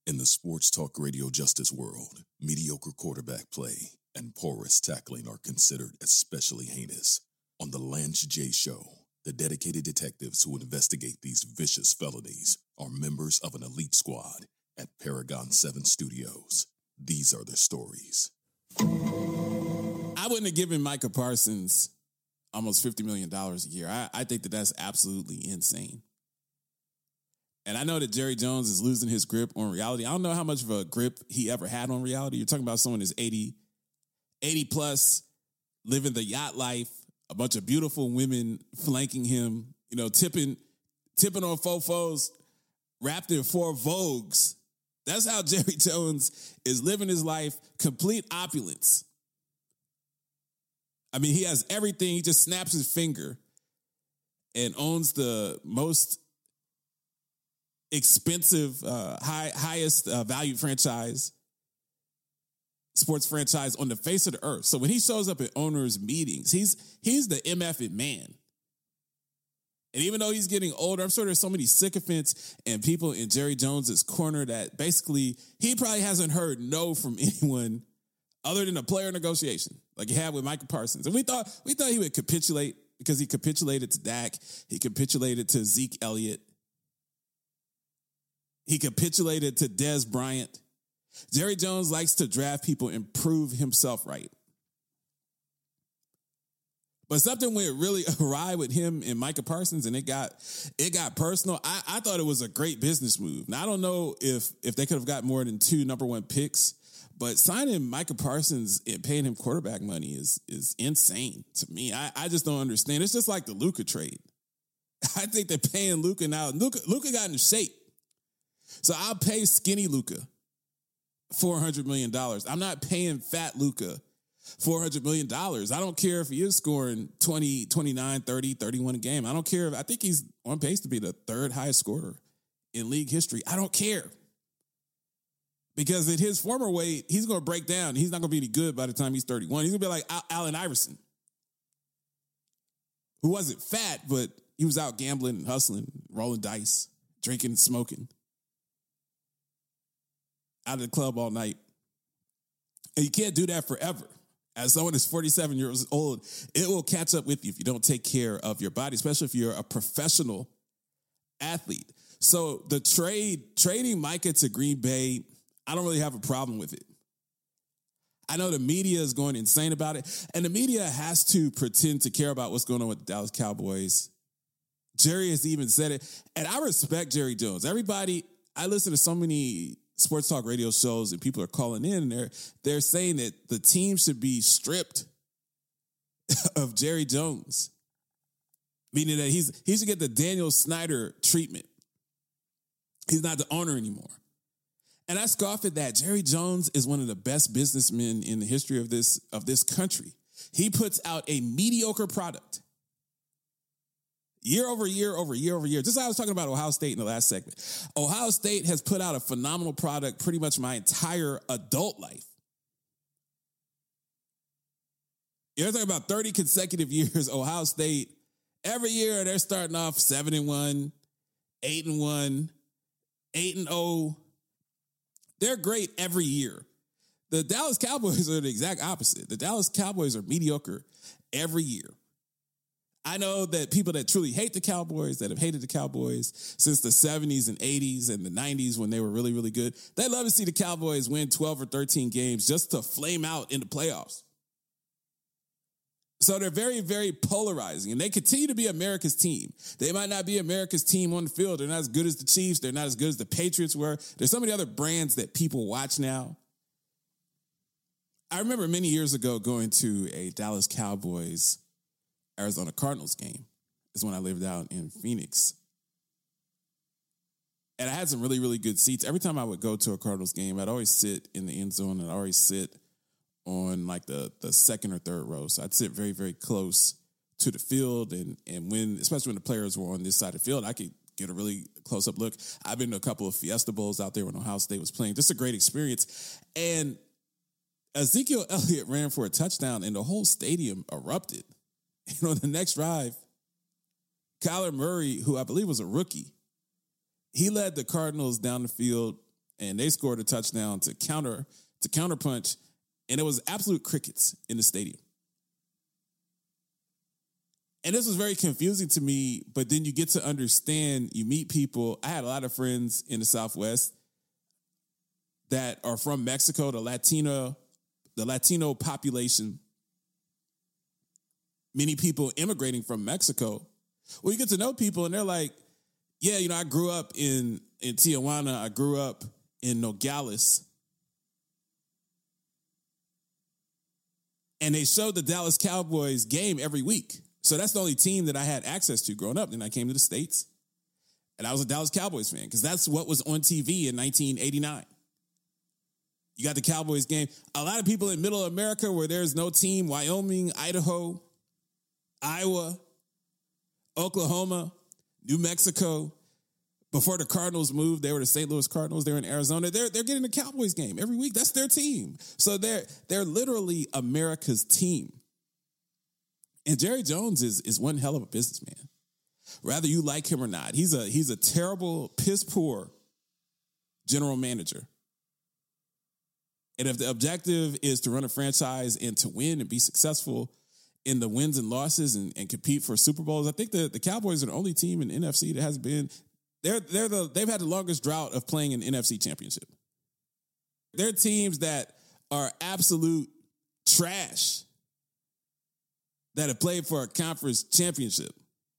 In the sports talk radio justice world, mediocre quarterback play and porous tackling are considered especially heinous. On the Lance J Show, the dedicated detectives who investigate these vicious felonies are members of an elite squad at Paragon 7 Studios. These are their stories. I wouldn't have given Micah Parsons almost $50 million a year. I think that's absolutely insane. And I know that Jerry Jones is losing his grip on reality. I don't know how much of a grip he ever had on reality. You're talking about someone who's 80 plus, living the yacht life, a bunch of beautiful women flanking him, tipping on fofos, wrapped in 4 Vogues. That's how Jerry Jones is living his life, complete opulence. I mean, he has everything. He just snaps his finger and owns the most expensive, highest valued sports franchise on the face of the earth. So when he shows up at owners' meetings, he's the MF man. And even though he's getting older, I'm sure there's so many sycophants and people in Jerry Jones's corner that basically he probably hasn't heard no from anyone other than a player negotiation, like he had with Micah Parsons. And we thought he would capitulate because he capitulated to Dak. He capitulated to Zeke Elliott. He capitulated to Dez Bryant. Jerry Jones likes to draft people and prove himself right. But something went really awry with him and Micah Parsons, and it got personal. I thought it was a great business move. Now, I don't know if they could have got more than 2 number 1 picks, but signing Micah Parsons and paying him quarterback money is insane to me. I just don't understand. It's just like the Luka trade. I think they're paying Luka now. Luka got into shape. So I'll pay skinny Luka $400 million. I'm not paying fat Luka $400 million. I don't care if he is scoring 20, 29, 30, 31 a game. I don't care. I think he's on pace to be the 3rd highest scorer in league history. I don't care. Because at his former weight, he's going to break down. He's not going to be any good by the time he's 31. He's going to be like Allen Iverson, who wasn't fat, but he was out gambling and hustling, rolling dice, drinking and smoking. Out of the club all night. And you can't do that forever. As someone that's 47 years old, it will catch up with you if you don't take care of your body, especially if you're a professional athlete. So the trading Micah to Green Bay, I don't really have a problem with it. I know the media is going insane about it, and the media has to pretend to care about what's going on with the Dallas Cowboys. Jerry has even said it, and I respect Jerry Jones. Everybody, I listen to so many sports talk radio shows and people are calling in and they're saying that the team should be stripped of Jerry Jones, meaning that he should get the Daniel Snyder treatment. He's not the owner anymore. And I scoff at that. Jerry Jones is one of the best businessmen in the history of this country. He puts out a mediocre product. Year over year over year over year. Just like I was talking about Ohio State in the last segment. Ohio State has put out a phenomenal product pretty much my entire adult life. You're talking about 30 consecutive years, Ohio State. Every year they're starting off 7-1, 8-1, 8-0. They're great every year. The Dallas Cowboys are the exact opposite. The Dallas Cowboys are mediocre every year. I know that people that truly hate the Cowboys, that have hated the Cowboys since the 70s and 80s and the 90s when they were really, really good, they love to see the Cowboys win 12 or 13 games just to flame out in the playoffs. So they're very, very polarizing, and they continue to be America's team. They might not be America's team on the field. They're not as good as the Chiefs. They're not as good as the Patriots were. There's so many other brands that people watch now. I remember many years ago going to a Dallas Cowboys Arizona Cardinals game. Is when I lived out in Phoenix. And I had some really, really good seats. Every time I would go to a Cardinals game, I'd always sit in the end zone, and I'd always sit on like the second or third row. So I'd sit very, very close to the field. And especially when the players were on this side of the field, I could get a really close-up look. I've been to a couple of Fiesta Bowls out there when Ohio State was playing. Just a great experience. And Ezekiel Elliott ran for a touchdown, and the whole stadium erupted. The next drive, Kyler Murray, who I believe was a rookie, he led the Cardinals down the field and they scored a touchdown to counterpunch, and it was absolute crickets in the stadium. And this was very confusing to me, but then you get to understand, you meet people. I had a lot of friends in the Southwest that are from Mexico, the Latino population, many people immigrating from Mexico. Well, you get to know people and they're like, yeah, I grew up in Tijuana. I grew up in Nogales. And they showed the Dallas Cowboys game every week. So that's the only team that I had access to growing up. Then I came to the States and I was a Dallas Cowboys fan because that's what was on TV in 1989. You got the Cowboys game. A lot of people in middle America where there's no team, Wyoming, Idaho, Iowa, Oklahoma, New Mexico. Before the Cardinals moved, they were the St. Louis Cardinals. They're in Arizona. They're getting the Cowboys game every week. That's their team. So they're literally America's team. And Jerry Jones is one hell of a businessman. Whether you like him or not, he's a terrible, piss poor general manager. And if the objective is to run a franchise and to win and be successful in the wins and losses and compete for Super Bowls, I think the Cowboys are the only team in the NFC that has been. They've had the longest drought of playing an NFC championship. They're teams that are absolute trash that have played for a conference championship.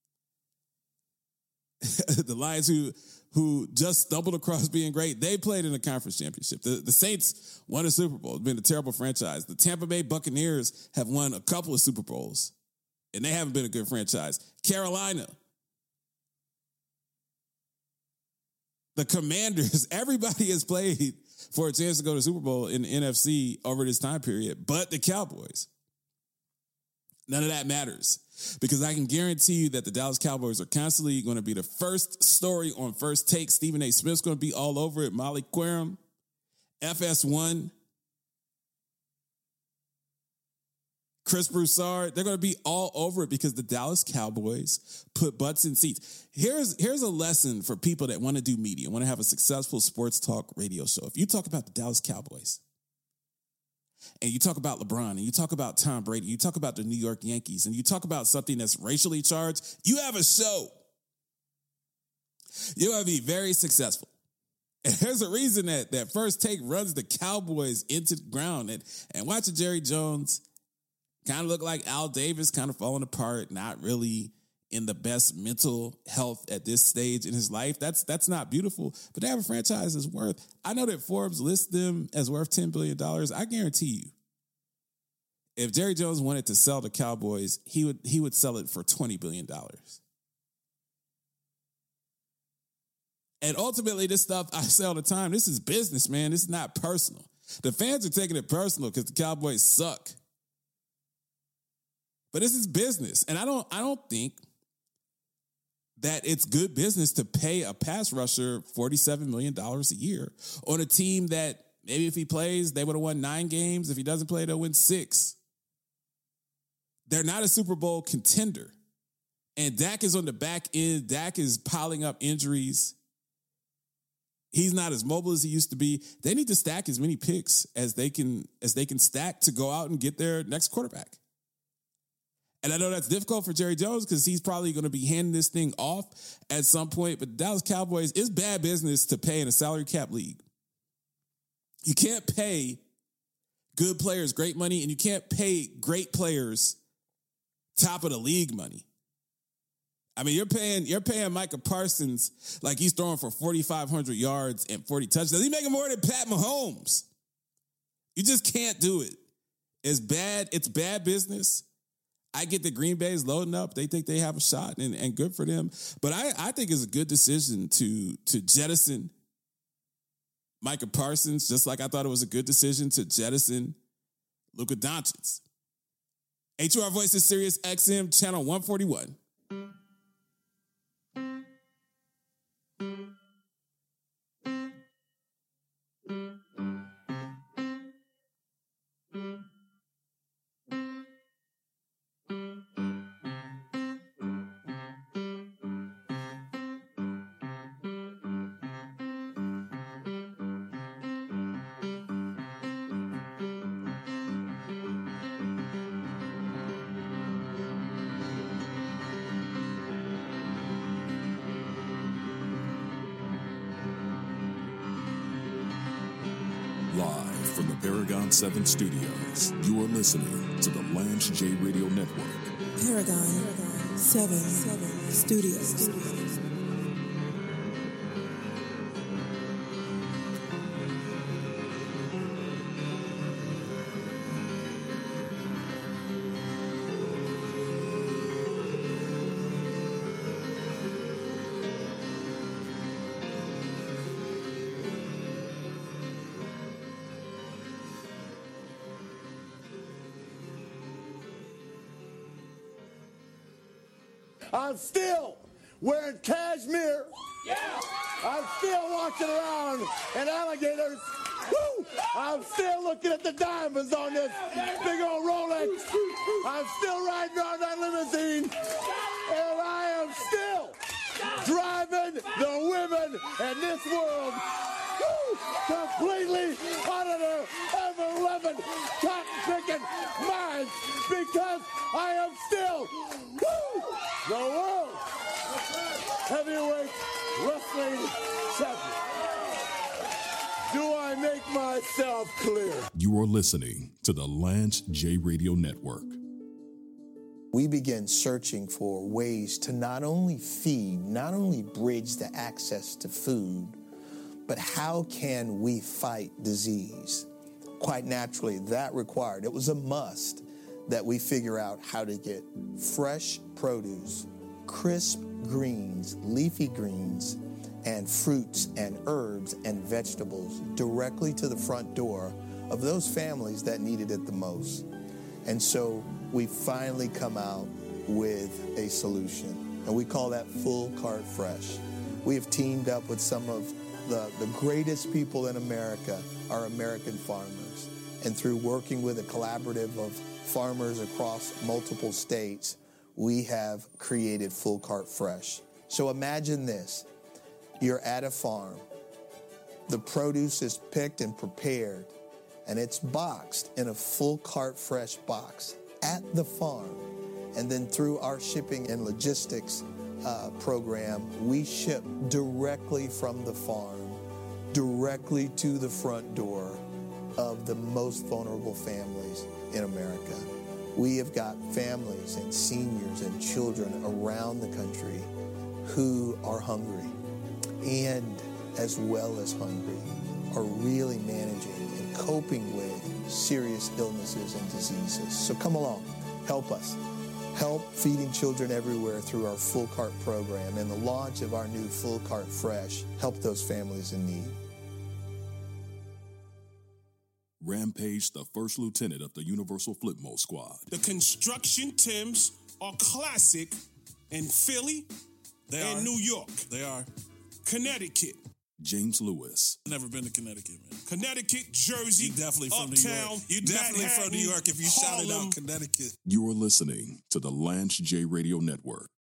The Lions who just stumbled across being great, they played in a conference championship. The Saints won a Super Bowl. It's been a terrible franchise. The Tampa Bay Buccaneers have won a couple of Super Bowls, and they haven't been a good franchise. Carolina, the Commanders, everybody has played for a chance to go to the Super Bowl in the NFC over this time period, but the Cowboys. None of that matters because I can guarantee you that the Dallas Cowboys are constantly going to be the first story on First Take. Stephen A. Smith's going to be all over it. Molly Querim, FS1, Chris Broussard, they're going to be all over it because the Dallas Cowboys put butts in seats. Here's a lesson for people that want to do media, want to have a successful sports talk radio show. If you talk about the Dallas Cowboys, and you talk about LeBron, and you talk about Tom Brady, you talk about the New York Yankees, and you talk about something that's racially charged, you have a show. You're going to be very successful. And there's a reason that First Take runs the Cowboys into the ground. And watching Jerry Jones kind of look like Al Davis, kind of falling apart, not really in the best mental health at this stage in his life. That's not beautiful. But they have a franchise that's worth, I know that Forbes lists them as worth $10 billion. I guarantee you, if Jerry Jones wanted to sell the Cowboys, he would sell it for $20 billion. And ultimately, this stuff I say all the time, this is business, man. This is not personal. The fans are taking it personal because the Cowboys suck. But this is business. And I don't think that it's good business to pay a pass rusher $47 million a year on a team that maybe if he plays, they would have won 9 games. If he doesn't play, they'll win 6. They're not a Super Bowl contender. And Dak is on the back end. Dak is piling up injuries. He's not as mobile as he used to be. They need to stack as many picks as they can stack to go out and get their next quarterback. And I know that's difficult for Jerry Jones because he's probably going to be handing this thing off at some point. But the Dallas Cowboys, it's bad business to pay in a salary cap league. You can't pay good players great money, and you can't pay great players top of the league money. I mean, you're paying Micah Parsons like he's throwing for 4,500 yards and 40 touchdowns. He's making more than Pat Mahomes. You just can't do it. It's bad. It's bad business. I get the Green Bay's loading up. They think they have a shot, and good for them. But I think it's a good decision to jettison Micah Parsons, just like I thought it was a good decision to jettison Luka Doncic. HUR Voices Sirius XM, channel 141. Live from the Paragon 7 studios, you are listening to the Lance J Radio Network. Paragon 7 Studios. I'm still wearing cashmere. Yeah. I'm still walking around in alligators. Woo! I'm still looking at the diamonds on this big old Rolex. I'm still riding around that limousine. And I am still driving the women in this world completely out of their ever-loving, cotton-picking minds because I am still the world heavyweight wrestling champion. Do I make myself clear? You are listening to the Lance J Radio Network. We begin searching for ways to not only feed, not only bridge the access to food, but how can we fight disease? Quite naturally, that required, it was a must that we figure out how to get fresh produce, crisp greens, leafy greens, and fruits and herbs and vegetables directly to the front door of those families that needed it the most. And so we finally come out with a solution, and we call that Full Cart Fresh. We have teamed up with some of the greatest people in America, our American farmers. And through working with a collaborative of farmers across multiple states, we have created Full Cart Fresh. So imagine this. You're at a farm. The produce is picked and prepared, and it's boxed in a Full Cart Fresh box at the farm. And then through our shipping and logistics program, we ship directly from the farm, directly to the front door of the most vulnerable families in America. We have got families and seniors and children around the country who are hungry and, as well as hungry, are really managing and coping with serious illnesses and diseases. So come along, help us. Help feeding children everywhere through our Full Cart program and the launch of our new Full Cart Fresh. Help those families in need. Rampage, the first lieutenant of the Universal Flipmo Squad. The construction Tims are classic in Philly and New York. They are. Connecticut. James Lewis. Never been to Connecticut, man. Connecticut, Jersey, You definitely from Uptown, New York. You definitely Manhattan, from New York if you shouted Harlem. out Connecticut. You are listening to the Lance J Radio Network.